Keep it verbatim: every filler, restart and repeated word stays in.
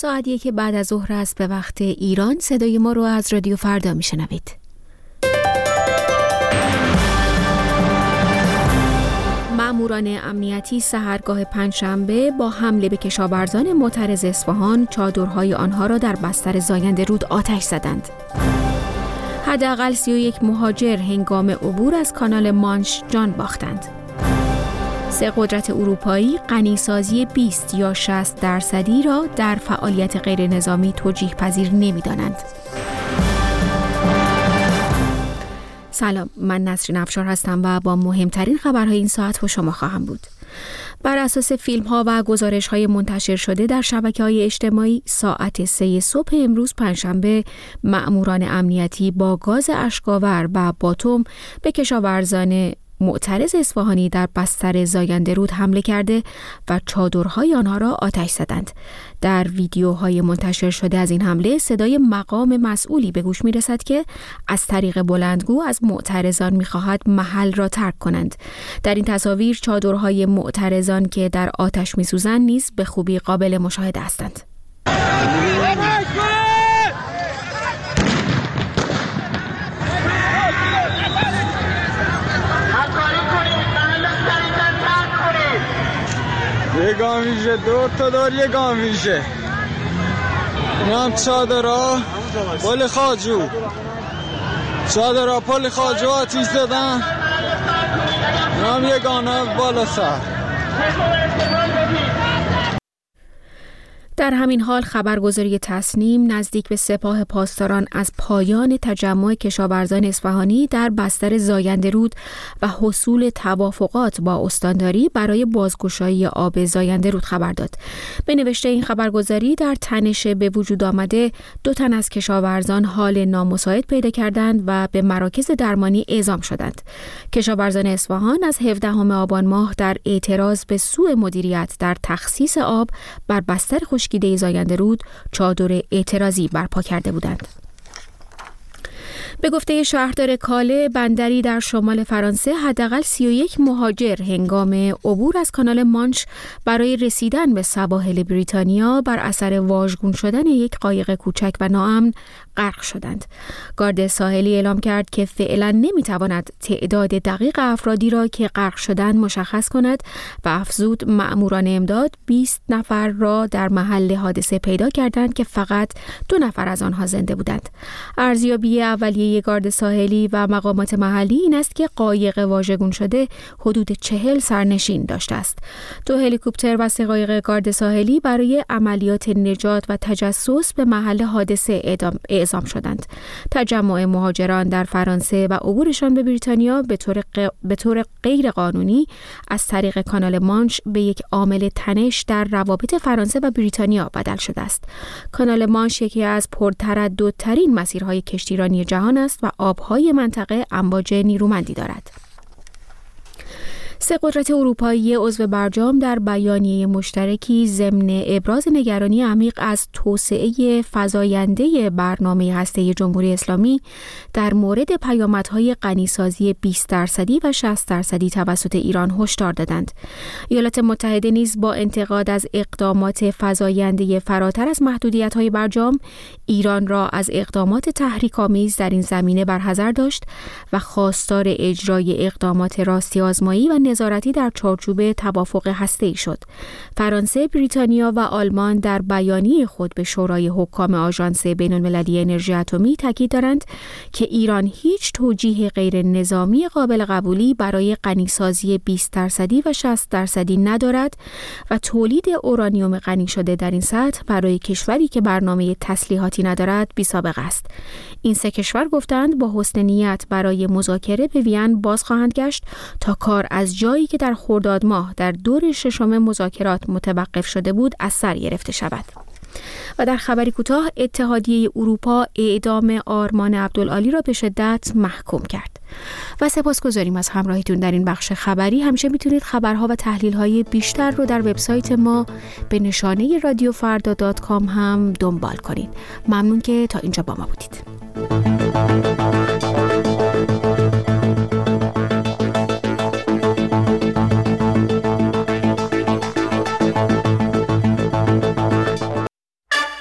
ساعت یک بعد از ظهر است به وقت ایران. صدای ما رو از رادیو فردا میشنوید. ماموران امنیتی سحرگاه پنجشنبه با حمله به کشاورزان معترض اصفهان چادرهای آنها را در بستر زاینده رود آتش زدند. حداقل سی و یک مهاجر هنگام عبور از کانال مانش جان باختند. سه قدرت اروپایی غنیسازی بیست یا شصت درصدی را در فعالیت غیر نظامی توجیه پذیر نمی‌دانند. سلام، من نسرین افشار هستم و با مهمترین خبرهای این ساعت با شما خواهم بود. بر اساس فیلم‌ها و گزارش‌های منتشر شده در شبکه‌های اجتماعی ساعت سه صبح امروز پنجشنبه مأموران امنیتی با گاز اشک‌آور و باتوم به کشاورزان معترض اصفهانی در بستر زاینده رود حمله کرده و چادرهای آنها را آتش زدند. در ویدیوهای منتشر شده از این حمله صدای مقام مسئولی به گوش می‌رسد که از طریق بلندگو از معترضان می‌خواهد محل را ترک کنند. در این تصاویر چادرهای معترضان که در آتش می‌سوزند نیز به خوبی قابل مشاهده هستند. یه گامیشه، دو تا دار یه گامیشه. این هم چادرها پل خاجو چادرها پل خاجو آتیش زدن. این هم یه گانه بالا سر. در همین حال خبرگزاری تسنیم نزدیک به سپاه پاسداران از پایان تجمع کشاورزان اصفهانی در بستر زاینده رود و حصول توافقات با استانداری برای بازگشایی آب زاینده رود خبر داد. به نوشته این خبرگزاری در تنش به وجود آمده دو تن از کشاورزان حال نامساعد پیدا کردند و به مراکز درمانی اعزام شدند. کشاورزان اصفهان از هفدهم آبان ماه در اعتراض به سوء مدیریت در تخصیص آب بر بستر خشکیده زاینده رود چادر اعتراضی برپا کرده بودند. به گفته شهردار کاله بندری در شمال فرانسه حداقل سی و یک مهاجر هنگام عبور از کانال مانش برای رسیدن به سواحل بریتانیا بر اثر واژگون شدن یک قایق کوچک و ناامن غرق شدند. گارد ساحلی اعلام کرد که فعلا نمیتواند تعداد دقیق افرادی را که غرق شدند مشخص کند و افزود مأموران امداد بیست نفر را در محل حادثه پیدا کردند که فقط دو نفر از آنها زنده بودند. ارزیابی اولیه گارد ساحلی و مقامات محلی این است که قایق واژگون شده حدود چهل سرنشین داشته است. دو هلیکوپتر و سه قایق گارد ساحلی برای عملیات نجات و تجسس به محل حادثه اعدام اعزام شدند. تجمع مهاجران در فرانسه و عبورشان به بریتانیا به طور ق... به طور غیر قانونی از طریق کانال مانش به یک عامل تنش در روابط فرانسه و بریتانیا بدل شده است. کانال مانش یکی از پرترددترین مسیرهای کشتیرانی جهان است و آبهای منطقه امواج نیرومندی دارد. سه قدرت اروپایی عضو برجام در بیانیه مشترکی ضمن ابراز نگرانی عمیق از توسعه فزاینده برنامه هسته‌ای جمهوری اسلامی در مورد پیامدهای غنیسازی بیست درصدی و شصت درصدی توسط ایران هشدار دادند. ایالات متحده نیز با انتقاد از اقدامات فزاینده فراتر از محدودیت‌های برجام ایران را از اقدامات تحریک‌آمیز در این زمینه برحذر داشت و خواستار اجرای اقدامات راستی آزمایی و نظارتی در چارچوب توافق هسته‌ای شد. فرانسه، بریتانیا و آلمان در بیانیه خود به شورای حکام آژانس بین‌المللی انرژی اتمی تاکید دارند که ایران هیچ توجیه غیر نظامی قابل قبولی برای غنیسازی بیست درصدی و شصت درصدی ندارد و تولید اورانیوم غنی شده در این سطح برای کشوری که برنامه تسلیحاتی ندارد بی‌سابقه است. این سه کشور گفتند با حسن نیت برای مذاکره به وین باز خواهند گشت تا کار از جایی که در خرداد ماه در دور ششم مذاکرات متوقف شده بود از سر گرفته شود. و در خبری کوتاه اتحادیه اروپا اعدام آرمان عبدالعالی را به شدت محکوم کرد. و سپاسگزاریم از همراهیتون در این بخش خبری. همیشه میتونید خبرها و تحلیل‌های بیشتر رو در وبسایت ما به نشانه رادیو فردا دات کام هم دنبال کنید. ممنون که تا اینجا با ما بودید.